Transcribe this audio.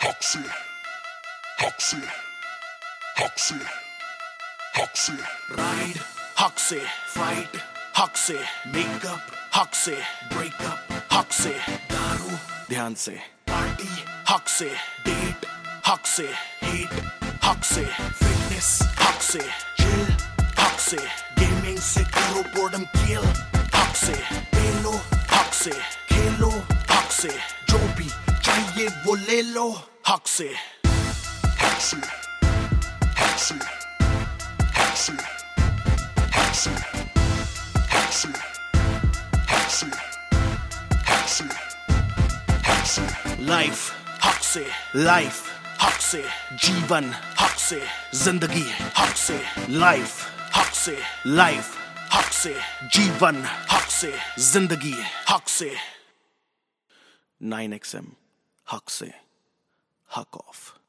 हक से, हक से, हक से, हक से, राइड हक से, फाइट हक से, मेकअप हक से, ब्रेकअप हक से, दारू ध्यान से, पार्टी हक से, डेट हक से, हेट हक से, फिटनेस हक से, चिल हक से, गेमिंग से करो बोर्डम किल हक से, पेलो हक से, खेलो हक से, जो भी चाहिए वो ले लो हक से, हक से, हक से, हक से, हक से, हक से, हक से, हक से, हक से, लाइफ हक से, लाइफ हक से, जीवन हक से, जिंदगी हक से, लाइफ हक से, लाइफ हक से, जीवन हक से, जिंदगी हक से। 9XM हक से, हक ऑफ।